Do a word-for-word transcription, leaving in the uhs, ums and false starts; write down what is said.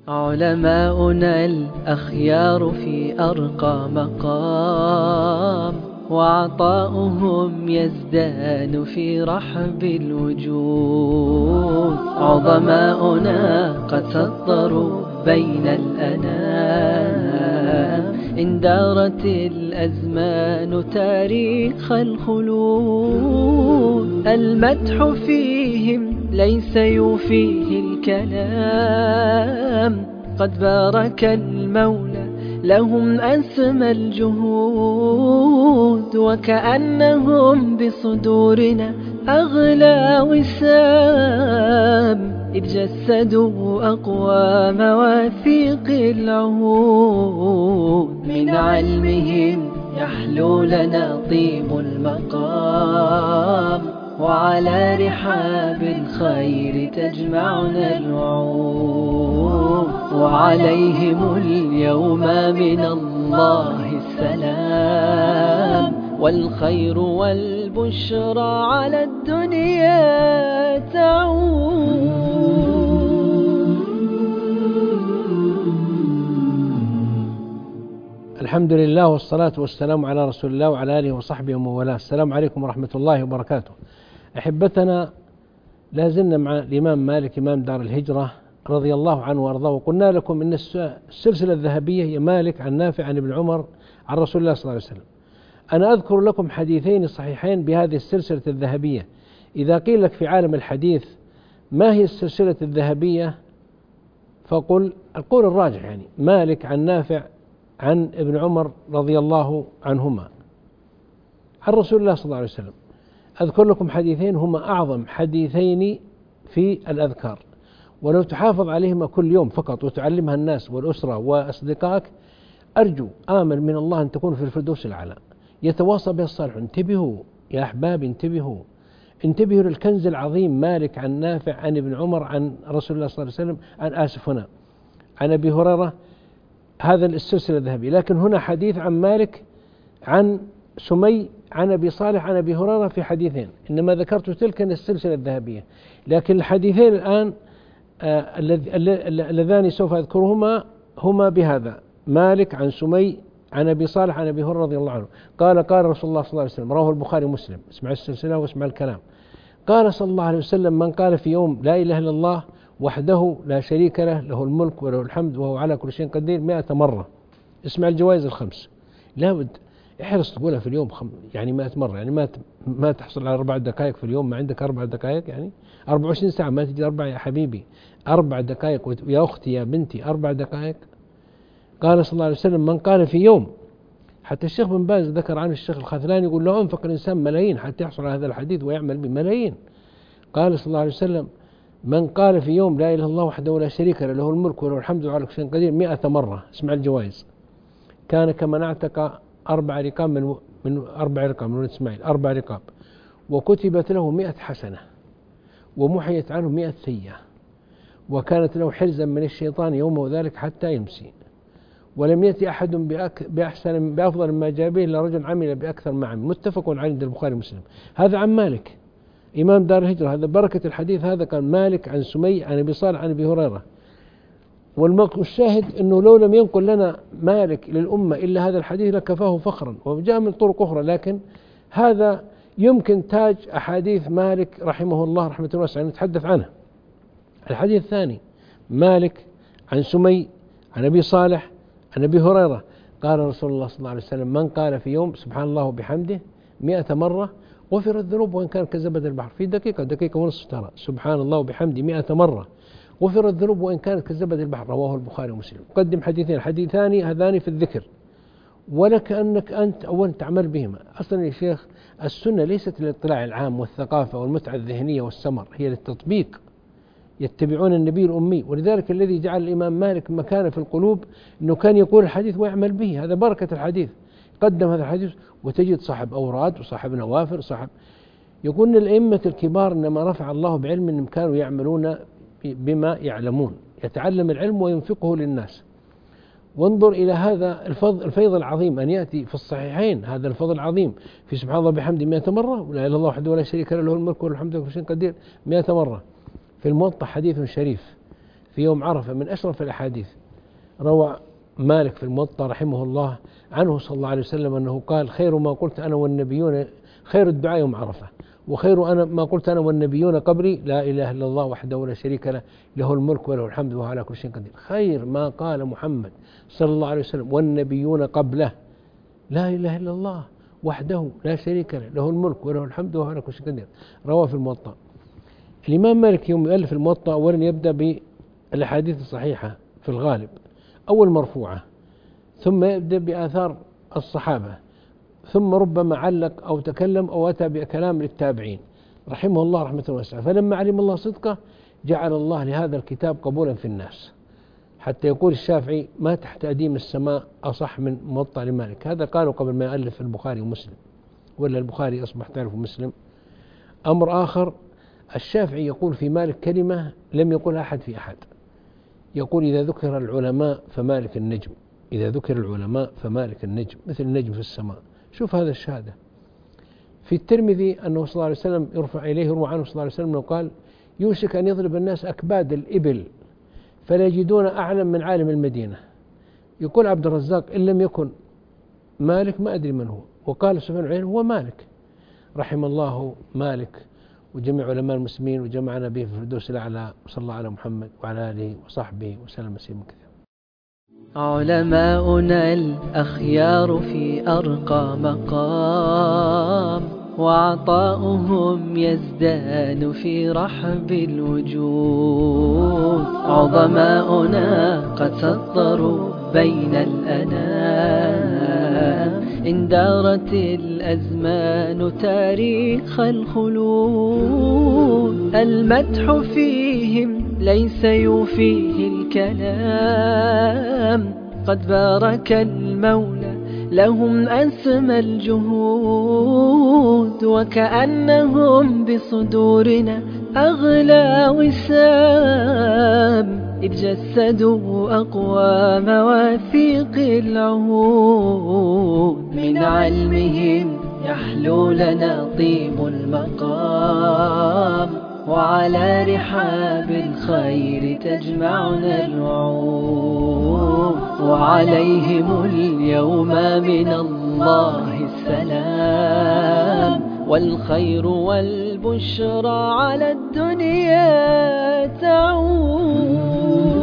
علماؤنا الأخيار في أرقى مقام، وعطاؤهم يزدان في رحب الوجود. عظماؤنا قد سطروا بين الأنام، إن دارت الأزمان تاريخ الخلود. المدح فيهم ليس يوفيه الكلام، قد بارك المولى لهم أسمى الجهود. وكأنهم بصدورنا أغلى وسام، إذ جسدوا أقوى مواثيق العهود. من علمهم يحلو لنا طيب المقام، وعلى رحاب الخير تجمعنا الوعود. وعليهم اليوم من الله السلام، والخير والبشرى على الدنيا تعود. الحمد لله والصلاة والسلام على رسول الله وعلى آله وصحبه ومن والاه. السلام عليكم ورحمة الله وبركاته. أحبتنا، لازلنا مع الإمام مالك إمام دار الهجرة رضي الله عنه وأرضاه، وقلنا لكم إن السلسلة الذهبية هي مالك عن نافع عن ابن عمر عن رسول الله صلى الله عليه وسلم. أنا أذكر لكم حديثين صحيحين بهذه السلسلة الذهبية. إذا قيل لك في عالم الحديث ما هي السلسلة الذهبية، فقل القول الراجح يعني مالك عن نافع عن ابن عمر رضي الله عنهما عن رسول الله صلى الله عليه وسلم. أذكر لكم حديثين هما أعظم حديثين في الأذكار، ولو تحافظ عليهما كل يوم فقط وتعلمها الناس والأسرة وأصدقائك، أرجو آمل من الله أن تكون في الفردوس الأعلى. يتواصى به الصالحون. انتبهوا يا أحباب، انتبهوا انتبهوا للكنز العظيم مالك عن نافع عن ابن عمر عن رسول الله صلى الله عليه وسلم. عن آسف هنا عن أبي هريرة، هذا السلسلة الذهبية. لكن هنا حديث عن مالك عن سمي عن أبي صالح عن أبي هريرة في حديثين، إنما ذكرت تلك السلسلة الذهبية. لكن الحديثين الآن آه اللذان سوف أذكرهما هما بهذا: مالك عن سمي عن أبي صالح عن أبي هريرة رضي الله عنه قال قال رسول الله صلى الله عليه وسلم، رواه البخاري ومسلم. اسمع السلسلة واسمع الكلام. قال صلى الله عليه وسلم: من قال في يوم لا إله إلا الله وحده لا شريك له، له الملك وله الحمد وهو على كل شيء قدير، مئة مرة. اسمع الجوائز الخمس، لابد احرص تقولها في اليوم خم... يعني مئة مرة. يعني ما ت... ما تحصل على أربع دقائق في اليوم، ما عندك أربع دقائق يعني أربع وعشرين ساعة ما تجي أربع يا حبيبي، أربع دقائق وت... يا أختي يا بنتي أربع دقائق. قال صلى الله عليه وسلم: من قال في يوم، حتى الشيخ بن باز ذكر عنه الشيخ الخذلاني يقول: لو أنفق الإنسان ملايين حتى يحصل على هذا الحديث ويعمل بملايين. قال صلى الله عليه وسلم: من قال في يوم لا إله إلا الله وحده لا شريك له، له الملك وله الحمد وعلى كل شيء قدير، مئة مرة. اسمع الجوائز: كان كمن اعتق أربع رقاب من من أربع رقاب من ولد إسماعيل، أربع رقاب، وكتبت له مئة حسنة، ومحيت عنه مئة سيئة، وكانت له حرزا من الشيطان يومه ذلك حتى يمسي، ولم يأتي أحد بأك بأحسن بأفضل ما جاء به إلا رجل عمل بأكثر ما عمل. متفق عليه عند البخاري ومسلم. هذا عن مالك إمام دار الهجرة. هذا بركة الحديث. هذا كان مالك عن سمي عن أبي صالح عن أبي هريرة. والشاهد أنه لو لم ينقل لنا مالك للأمة إلا هذا الحديث لكفاه فخرا، وجاء من طرق أخرى، لكن هذا يمكن تاج أحاديث مالك رحمه الله رحمة واسعة نتحدث عنه. الحديث الثاني: مالك عن سمي عن أبي صالح عن أبي هريرة قال رسول الله صلى الله عليه وسلم: من قال في يوم سبحان الله وبحمده مئة مرة غفر الذنوب وإن كان كزبد البحر. في دقيقة دقيقة ونصف ترى سبحان الله وبحمده مئة مرة غفر الذنوب وإن كانت كزبد البحر. رواه البخاري ومسلم. قدم حديثين، حديثان هذان في الذكر، ولك أنك أنت أولا تعمل بهما. أصلا يا شيخ السنة ليست للاطلاع العام والثقافة والمتعة الذهنية والسمر، هي للتطبيق. يتبعون النبي الأمي، ولذلك الذي جعل الإمام مالك مكانه في القلوب أنه كان يقول الحديث ويعمل به. هذا بركة الحديث. قدم هذا الحديث، وتجد صاحب أوراد وصاحب نوافر صاحب. يقولون الأئمة الكبار إنما رفع الله بعلم أنهم كانوا يعملون بما يعلمون، يتعلم العلم وينفقه للناس. وانظر إلى هذا الفضل الفيض العظيم أن يأتي في الصحيحين هذا الفضل العظيم في سبحان الله بحمده مئة مرة، ولا إله إلا الله وحده ولا شريك له، له الملك وله الحمد وله كل شيء قدير، مئة مرة. في الموطأ حديث شريف في يوم عرفة من أشرف الأحاديث. روى مالك في الموطأ رحمه الله عنه صلى الله عليه وسلم أنه قال: خير ما قلت أنا والنبيون، خير الدعاء يوم عرفة، وخير أنا ما قلت أنا والنبيون قبلي لا إله إلا الله وحده لا شريك له، له الملك وله الحمد وهو على كل شيء قدير. خير ما قال محمد صلى الله عليه وسلم والنبيون قبله لا إله إلا الله وحده لا شريك له، له الملك وله الحمد وهو على كل شيء قدير. رواه في الموطأ. الإمام مالك يوم يؤلف الموطأ أولا يبدأ بالأحاديث الصحيحة في الغالب، أول مرفوعة، ثم يبدأ بآثار الصحابة، ثم ربما علق أو تكلم أو أتى بكلام للتابعين رحمه الله رحمة واسعة. فلما علم الله صدقه جعل الله لهذا الكتاب قبولا في الناس، حتى يقول الشافعي: ما تحت أديم السماء أصح من موطأ لمالك. هذا قالوا قبل ما يألف البخاري ومسلم، ولا البخاري أصبح تعرف مسلم. أمر آخر، الشافعي يقول في مالك كلمة لم يقولها أحد في أحد، يقول: إذا ذكر العلماء فمالك النجم، إذا ذكر العلماء فمالك النجم، مثل النجم في السماء. شوف هذا الشهادة. في الترمذي أنه صلى الله عليه وسلم يرفع إليه، يروى عنه صلى الله عليه وسلم أنه قال: يوشك أن يضرب الناس أكباد الإبل فلا يجدون أعلم من عالم المدينة. يقول عبد الرزاق: إن لم يكن مالك ما أدري من هو. وقال سفيان العييني: هو مالك. رحم الله مالك وجميع علماء المسلمين وجمعنا به في الفردوس الأعلى، وصلى الله على محمد وعلى آله وصحبه وسلم تسليما كثيرا. علماؤنا الأخيار في أرقى مقام، وعطاؤهم يزدان في رحب الوجود. عظماؤنا قد سطروا بين الأنام، إن دارت الأزمان تاريخ الخلود. المدح فيهم ليس يوفيه الكلام، قد بارك المولى لهم أسمى الجهود. وكأنهم بصدورنا أغلى وسام، إذ جسدوا أقوى مواثيق العهود. من علمهم يحلو لنا طيب المقام، وعلى رحاب الخير تجمعنا الوعود. وعليهم اليوم من الله السلام، والخير والبشرى على الدنيا تعود.